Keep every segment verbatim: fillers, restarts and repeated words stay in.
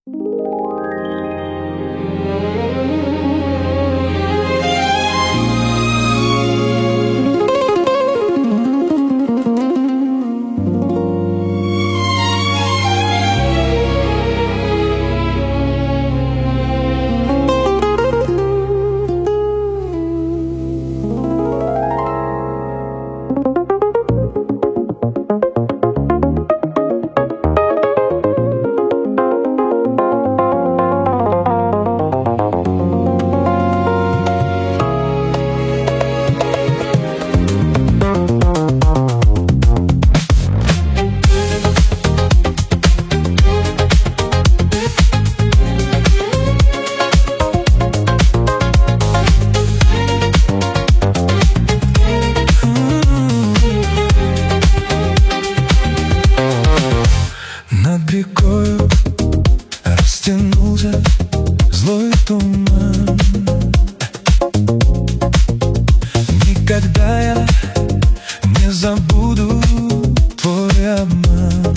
Над рекою растянулся злой туман. Никогда я не забуду твой обман.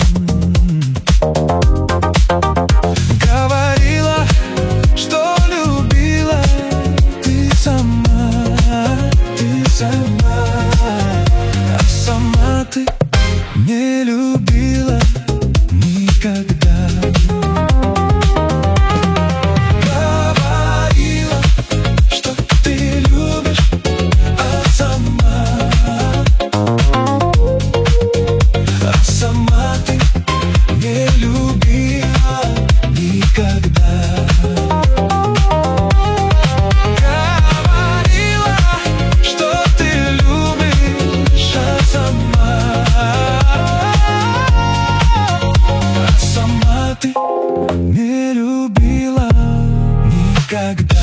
Говорила, что любила ты сама, ты сама, а сама ты не любила никогда. Говорила, что ты любишь, а сама, а сама ты не любила никогда. Говорила, что ты любишь, а сама, сама ты не любила никогда.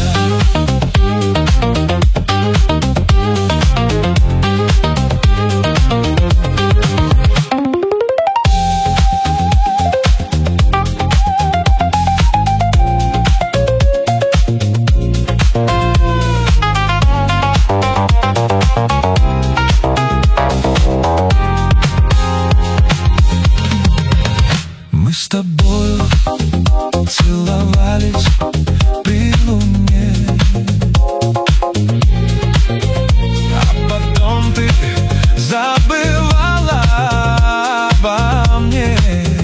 Мы с тобою целовались при луне, а потом ты забывала обо мне.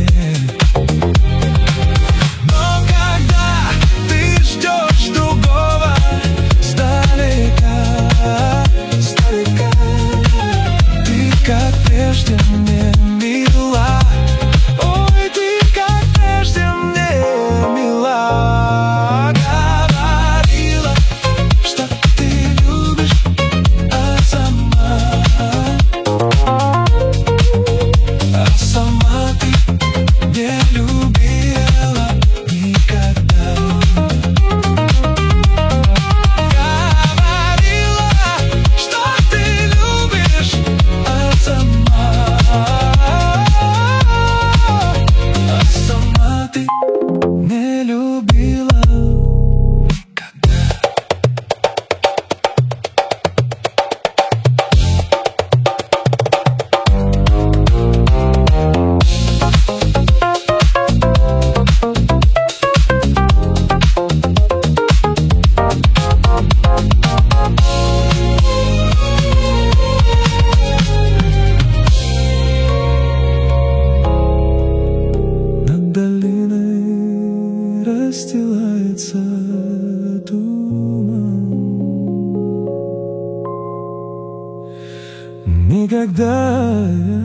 Но когда ты ждешь другого сдалека, сдалека, ты как прежде мне мила. Ой, ты как прежде мне мила. Говорила, что ты любишь, а сама, а сама ты не любила никогда. Говорила, что ты любишь, а сама, а сама ты не любила никогда. Над долиной расстилается туман. Никогда